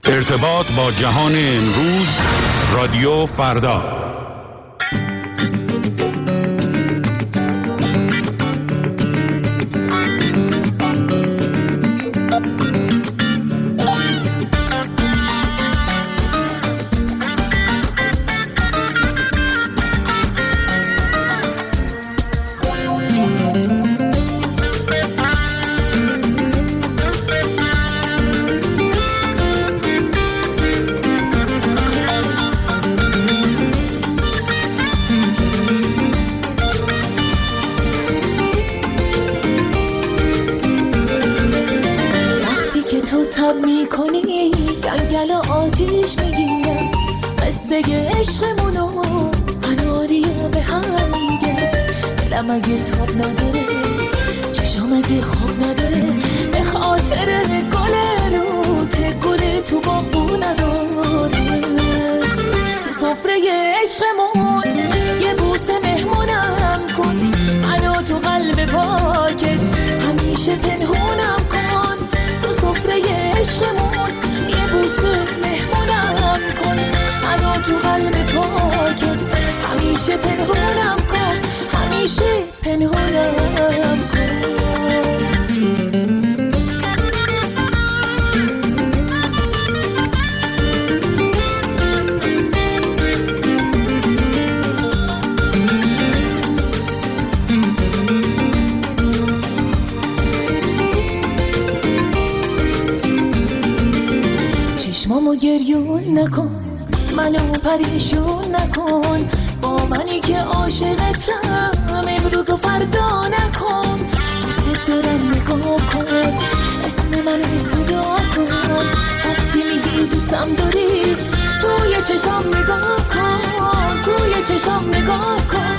ارتباط با جهان امروز، رادیو فردا. چشمامو گریون نکن، منو پریشون نکن، با منی که عاشقتم امروز و فردا نکن. دوست دارم نگاه کن، اسم منو صدا کن، وقتی میگی دوستم داری توی چشام نگاه کن، توی چشام نگاه کن.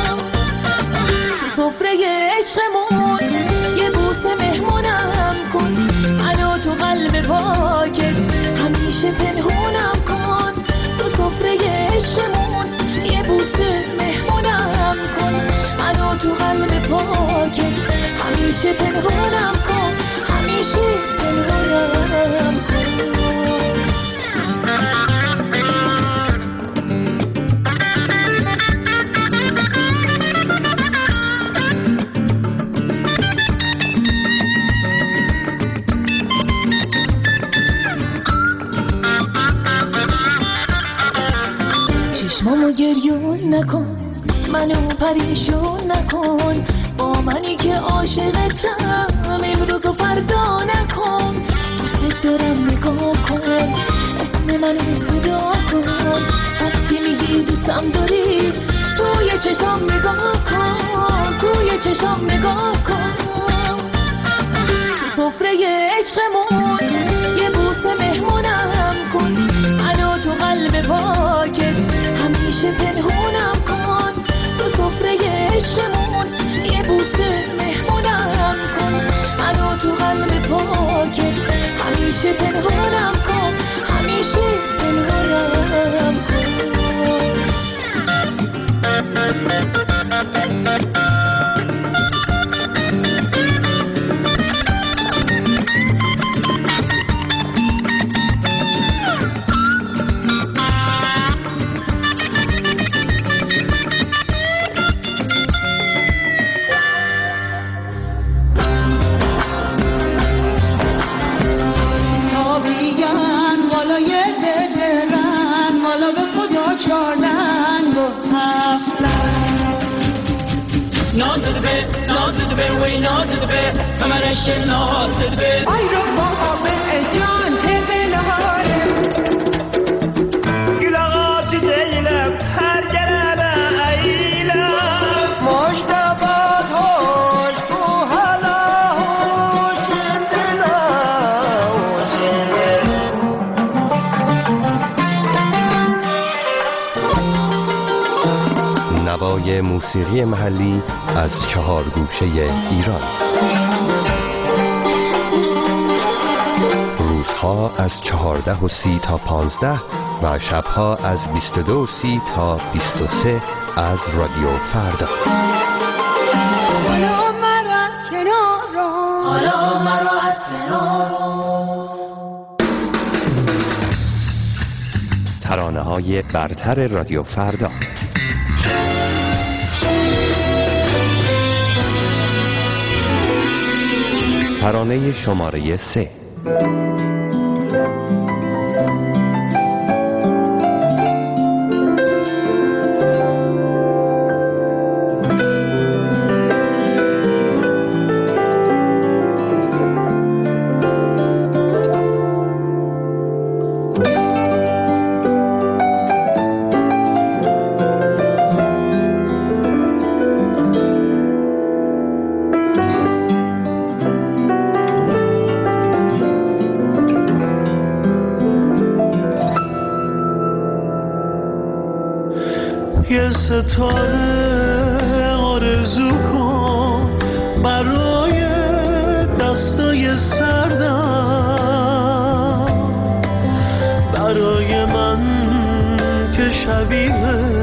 تو سفره عشقمون یه بوسه مهمونم کن، منو تو قلب پاکت همیشه پنهونم کن. تو سفره عشقمون یه بوسه مهمونم کن، منو تو قلب پاکت همیشه پنهونم کن، همیشه پنهونم کن. چشمامو گریون نکن، منو پریشون نکن، با منی که عاشقتم امروز و فردا نکن. دوست دارم نگاه کن، اسم منو صدا کن، وقتی میگی دوستم داری توی چشام نگاه کن، توی چشام نگاه کن. تو سفره عشقمون یه بوسه مهمونم کن، منو تو قلب پاکت همیشه پنهونم کن. تو سفره عشقمون یه بوسه مهمونم کن، منو تو قلب پاکت همیشه پنهونم کن، همیشه پنهونم کن. Ay Rabba be can tebelare Gül ağacı değilim her gelene eylem Mojdabat hoş bu hala hoş indina hoş نوای موسیقی محلی از 4 گوشه ایران. روزها از 14:30 تا 15 و شبها از 22:30 تا 23 از رادیو فردا. حالا مرا از کنار رو، حالا مرا از کنار رو. ترانه‌های برتر رادیو فردا. ترانه شماره 3. یه ستاره آرزو کن برای دستای سردم، برای من که شبیه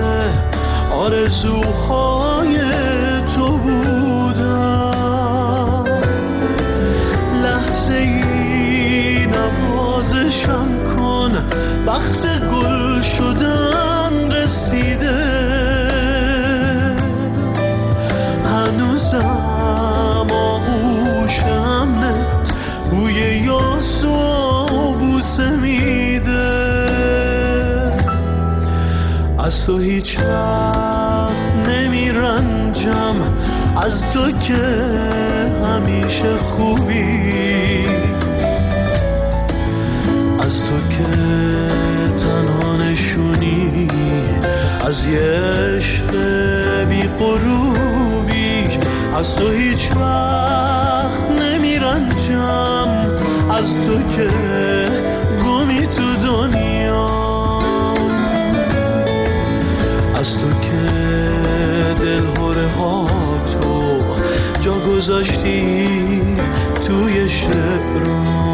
آرزوهای تو بودم. لحظه ای نوازشم کن، وقت گل شدن رسیده. هنوزم آغوشمت بوی یاس و بوسه میده. از تو هیچ وقت نمیرنجم، از تو که همیشه خوبی، از تو که تنها نشونی از یه عشق بی غروبی. از تو هیچ وقت نمیرنجم، از تو که گمی تو دنیا، از تو که دلهره ها تو جا گذاشتی توی شعرام.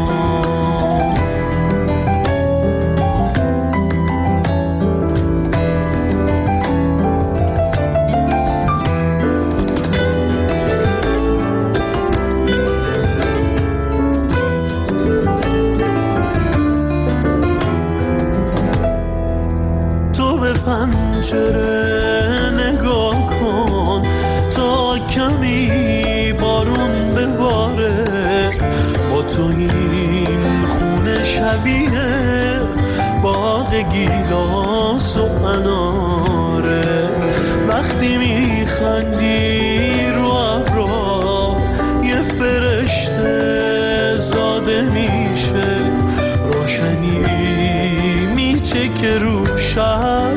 پنجره نگاه کن تا کمی بارون بباره. با تو این خونه شبیه باغ گیلاس و اناره. وقتی میخندی رو ابرا یه فرشته زاده میشه. روشنی میچکه رو شب،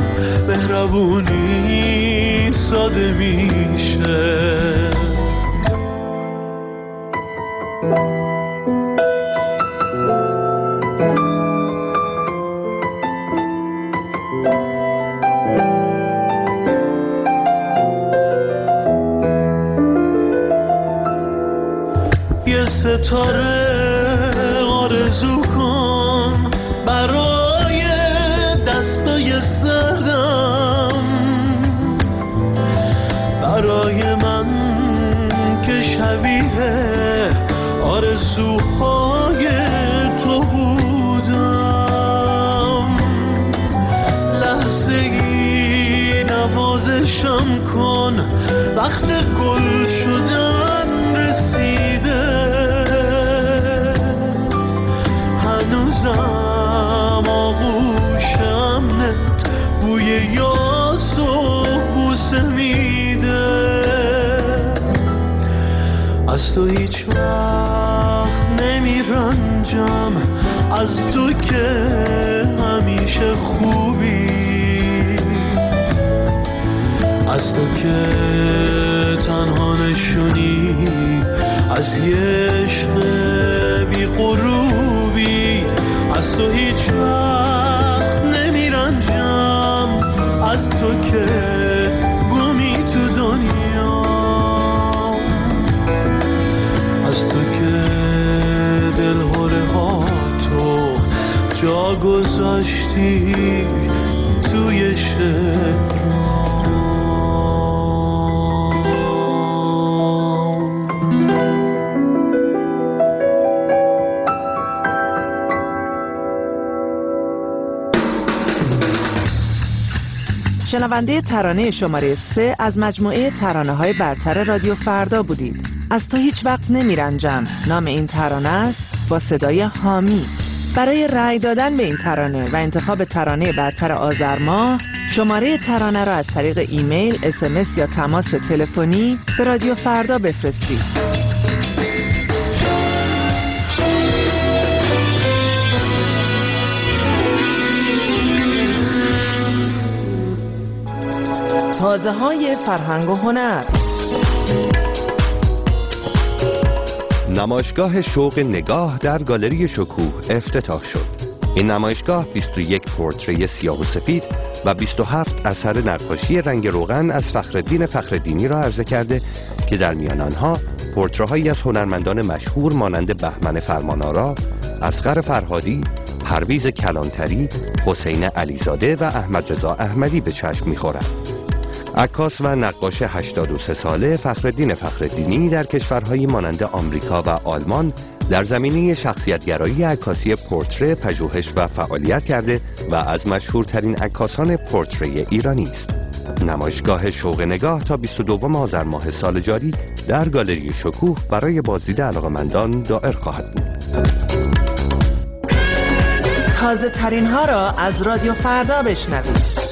مهربونی ساده میشه. یه ستاره آرزو کن برای دستای سردم، برای من که شبیه آرزوهای تو بودم. لحظه ای نوازشم کن، وقت گل شدن رسیده. هنوزم آغوشمت بوی یاس و بوسه میده. از تو هیچ وقت نمیرنجم، از تو که همیشه خوبی، از تو که تنها نشونی از یه عشق بی غروبی. از تو هیچ وقت نمیرنجم، از تو که گمی تو دنیا، از تو که دلهره ها تو جا گذاشتی توی شعرام. شنونده ترانه شماره 3 از مجموعه ترانه‌های برتر رادیو فردا بودید. از تو هیچ وقت نمیرنجم نام این ترانه است با صدای حامی. برای رأی دادن به این ترانه و انتخاب ترانه برتر آذر ماه، شماره ترانه را از طریق ایمیل، SMS یا تماس تلفنی به رادیو فردا بفرستید. تازه‌های فرهنگ و هنر. نمایشگاه شوق نگاه در گالری شکوه افتتاح شد. این نمایشگاه 21 پورتری سیاه و سفید و 27 اثر نقاشی رنگ روغن از فخرالدین فخرالدینی را عرضه کرده که در میان آنها پورترهایی از هنرمندان مشهور مانند بهمن فرمانآرا، اصغر فرهادی، پرویز کلانتری، حسین علیزاده و احمد رضا احمدی به چشم می‌خورند. عکاس و نقاش 83 ساله فخرالدین فخرالدینی در کشورهایی مانند آمریکا و آلمان در زمینه شخصیت‌گرایی عکاسی پورتره پژوهش و فعالیت کرده و از مشهورترین عکاسان پورتره ایرانی است. نمایشگاه شوق نگاه تا 22 آذر ماه سال جاری در گالری شکوه برای بازدید علاقه‌مندان دائر خواهد بود. تازه ترین ها را از رادیو فردا بشنوید.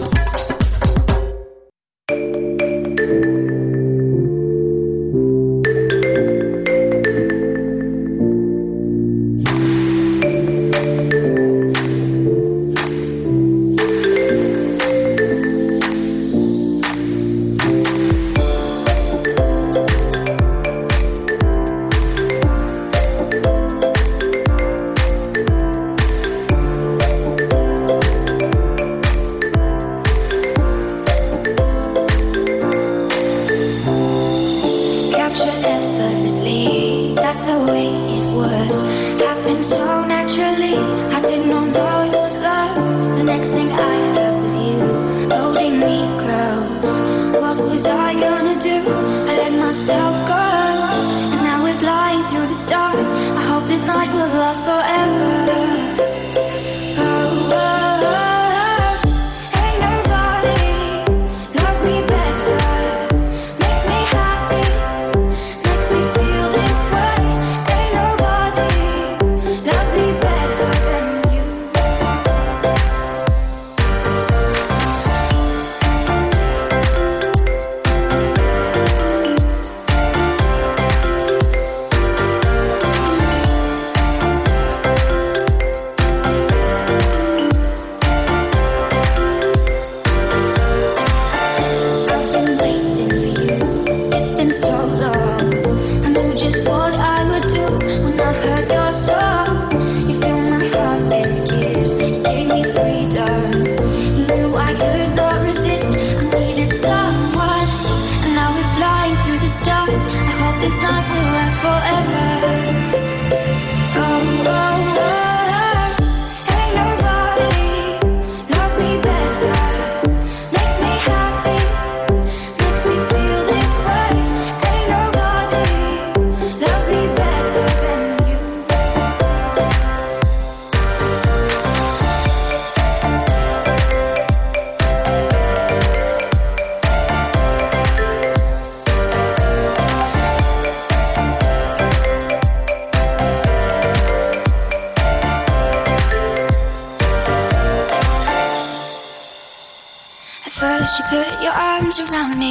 First you put your arms around me,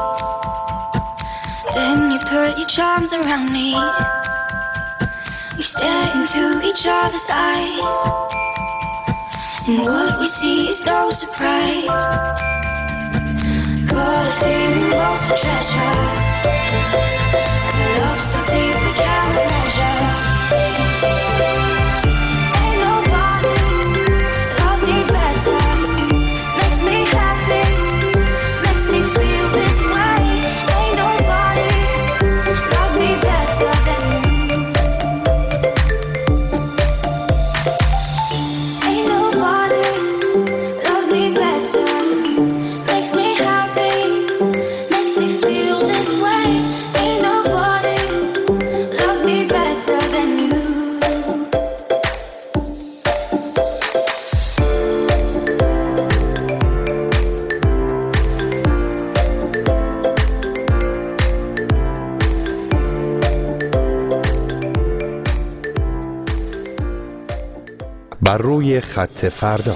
then you put your charms around me. We stare into each other's eyes, and what we see is no surprise. Got a feeling lost for treasure, and a love so deep we can't measure. Ain't no بر روی خط فردا.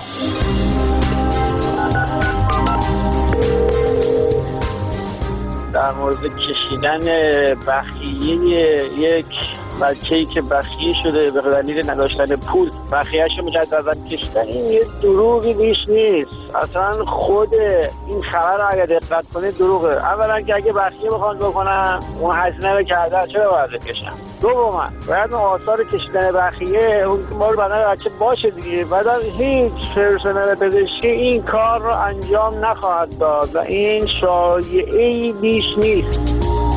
در مورد کشیدن بخیه یک بچه‌ای که بخیه شده به دلیل نداشتن پول، بخیه‌شو مجددا کشیدن، این یه دروغی بیش نیست. اصلا خود این خبر رو اگه دقت کنید دروغه. اولا که اگه بخیه بخوان بکنن اون هزینه رو کردن، چرا باید بکشن؟ دوما باید آثار کشیدن بخیه اون مال بدن بچه باشه دیگه. بعدا هیچ پرسنل پزشکی این کار رو انجام نخواهد داد و این شایعه‌ای بیش نیست.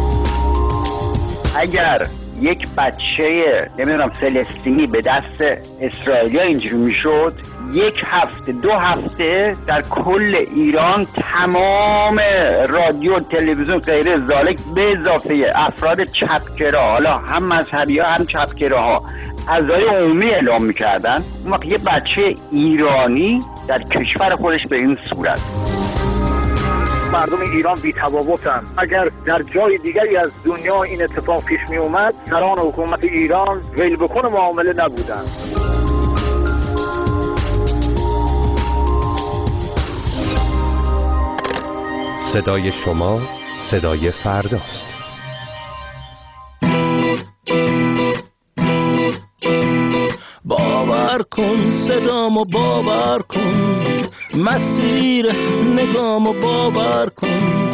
اگر یک بچه نمیدونم فلسطینی به دست اسرائیلیا اینجوری میشد، یک هفته 2 هفته در کل ایران تمام رادیو تلویزیون غیر ذالک به اضافه افراد چپگرا، حالا هم مذهبی ها هم چپگراها، اعضای عمومی اعلام میکردن. اون وقت یه بچه ایرانی در کشور خودش به این صورت. مردم ایران بی تفاوتن. اگر در جای دیگری از دنیا این اتفاق پیش می اومد، سران حکومت ایران ویل بکن معامله نبودن. صدای شما صدای فرداست. باور کن صدامو باور کن، مسیر نگامو باور کن،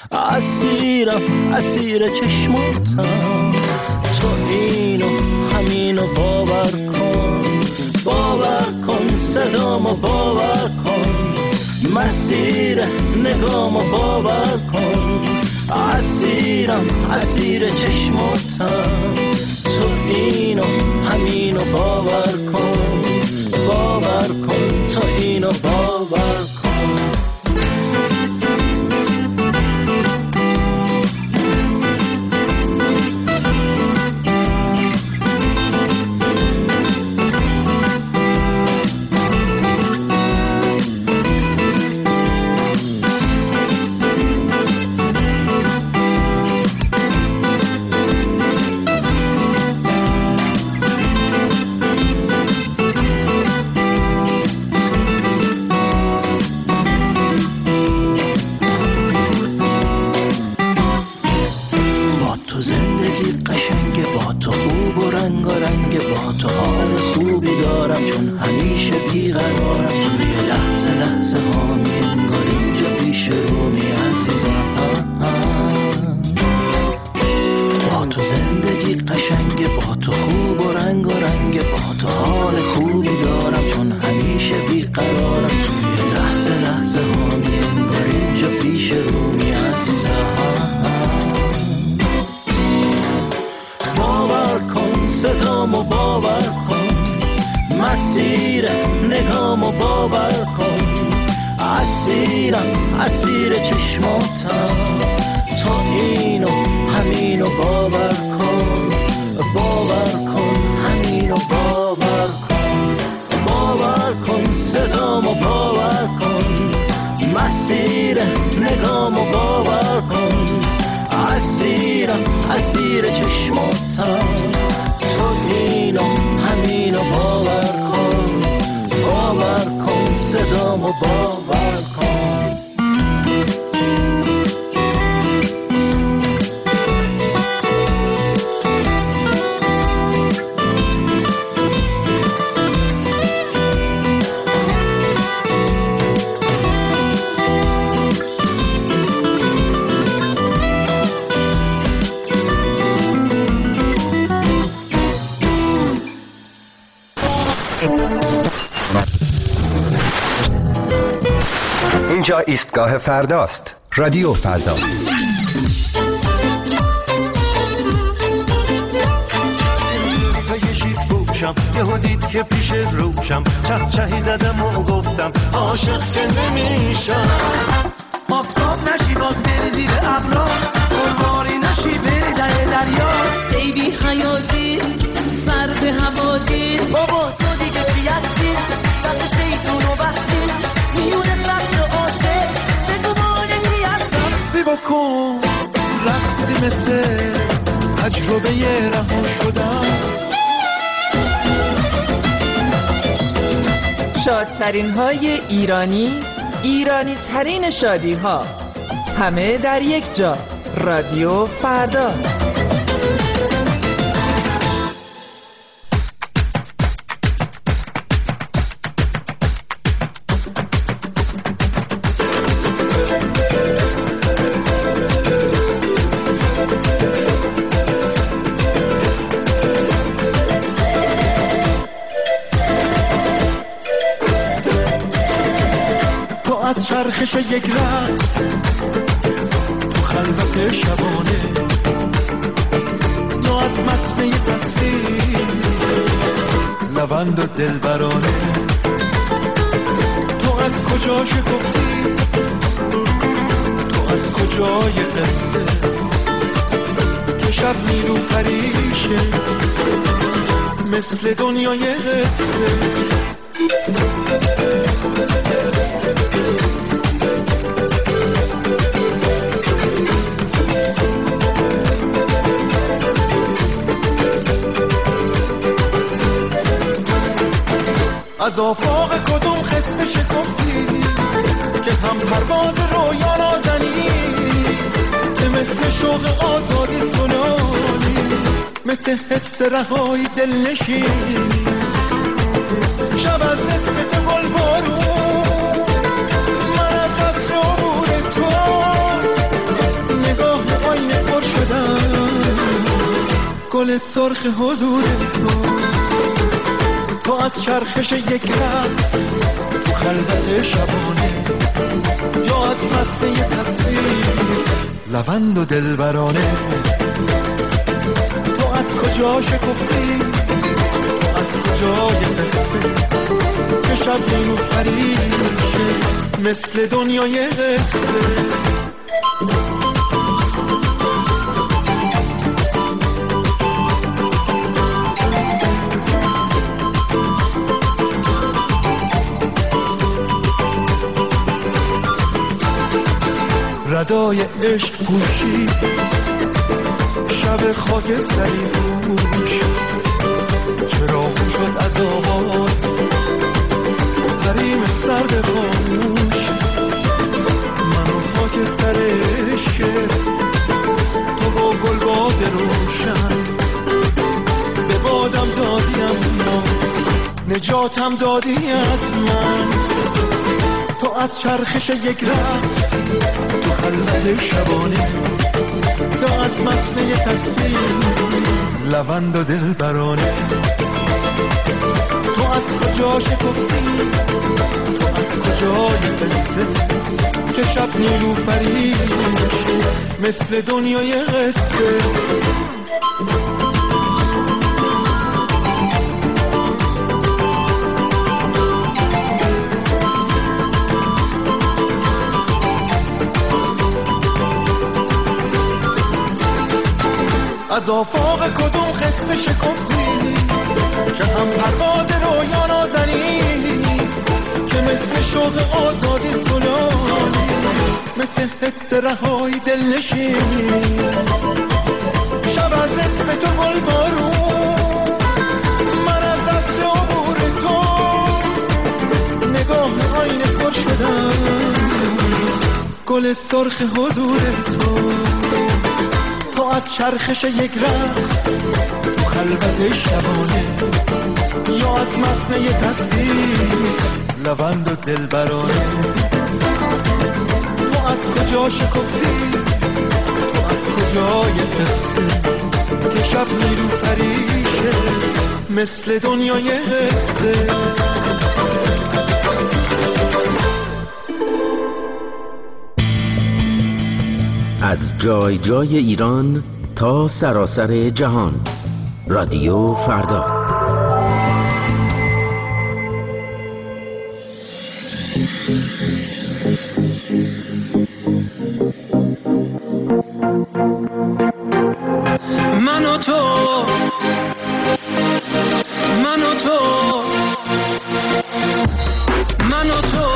اسیر چشماتم، تو اینو همینو باور کن. باور کن صدامو باور کن، مسیر نگامو باور کن، اسیر چشماتم، تو اینو همینو باور کن. باور کن تو اینو باور کن. اسیر چشماتم، تو اینو همینو باور کن. باور کن همینو باور کن. باور کن صدامو باور کن، مسیر نگامو باور کن. اسیر چشماتم، تو اینو همینو باور کن. باور کن صدامو باور کن. اینجا ایستگاه فرداست. رادیو فردا. یهو دید که پیش روشم، چهی زدم و گفتم عاشق که نمیشم. آفتاب نشی باز بری زیر ابرا، قربانی نشی بری در دریا. ای بی حیاتی سر به هواتی، بابا تو دیگه چی هستی؟ دست شیطون رو بستی، میونه سطر عاشق بگو بانه کی هستم. سی بکن رقصی مثل تجربه رها شدم. شادترین های ایرانی، ایرانی ترین شادی ها، همه در یک جا. رادیو فردا. چرخش یک رقص تو خلوت شبانه، یا از متن یک تصویر لبند و دلبرانه. تو از کجا شکفتی، تو از کجای قصه که شب نیرو پریشه مثل دنیای قصه. از آفاق کدوم خسته شکفتی که هم پرواز رویا نازنی، که مثل شوق آزادی سنانی، مثل حس رهایی دل نشینی. شب از اسم تو گل بارون، من از عطر عبور تو، نگاه آینه پر شدم گل سرخ حضور تو. تو از چرخش یک رقص تو خلوت شبانه، یا از متن یک تصویر لبند و دلبرانه. تو از کجا شکفتی، تو از کجای قصه که شب نیرو پریشه مثل دنیای قصه. ردای عشق پوشید شب خاکستری پوش، چراغ شد از آواز حریم سرد خاموش. منو خاکستر عشق تو با گلباد روشن، به بادم دادی اما نجاتم دادی از من. تو از چرخش یک رقص تو خلوت شبانه، یا از متن یک تصویر لبند و دلبرانه. تو از کجا شکفتی، تو از کجای قصه که شب نیرو پریشه مثل دنیای قصه. از آفاق کدوم خسته شکفتی که هم پرواز رویا نازنی، که مثل شوق آزادی سنانی، مثل حس رهایی دل نشینی. شب از اسم تو گل بارون، من از عطر عبور تو، نگاه آینه پر شدم گل سرخ حضور تو. تو از چرخش یک رقص تو خلوت شبانه، یا از متن یک تصویر لبند و دلبرانه. تو از کجا شکفتی، تو از کجای قصه که شب نیرو پریشه مثل دنیای قصه. از جای جای ایران تا سراسر جهان. رادیو فردا. من و تو، من و تو، من و تو.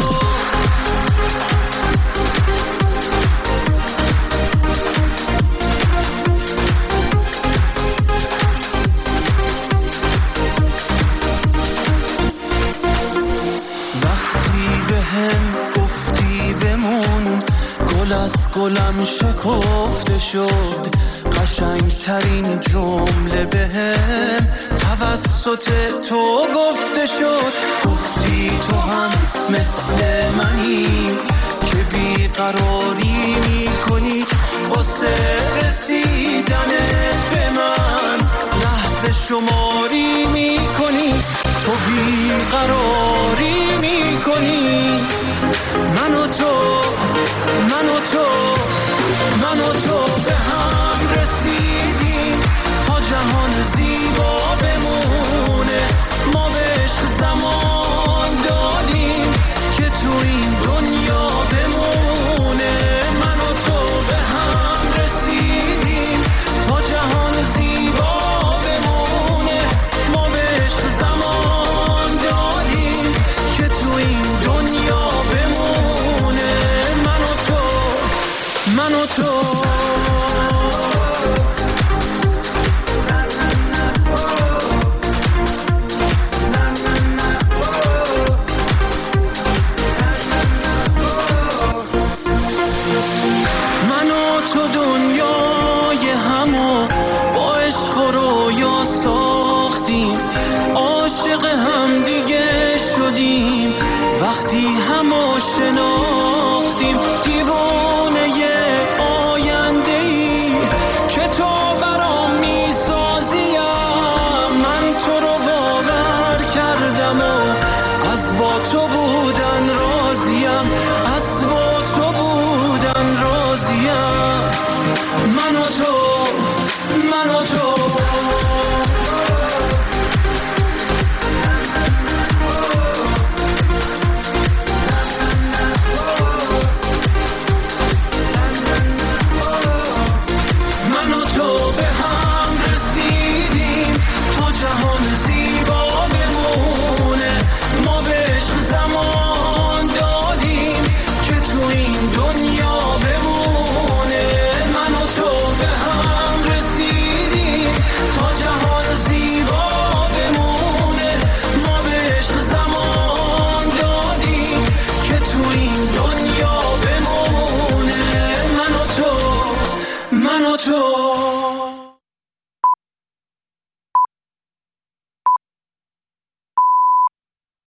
قولم شکفته شد، قشنگترین جمله بهم توسط تو گفته شد. گفتی تو هم مثل منی که بیقراری میکنی واسه رسیدنت به من، لحظه شماری میکنی، تو بیقراری میکنی. من و تو به هم رسیدیم تا جهان زیبا بمونه. ما بهش زمان دادیم که تو این دنیا بمونه. من و تو به هم رسیدیم تا جهان زیبا بمونه. ما بهش زمان دادیم که تو این دنیا بمونه. من و تو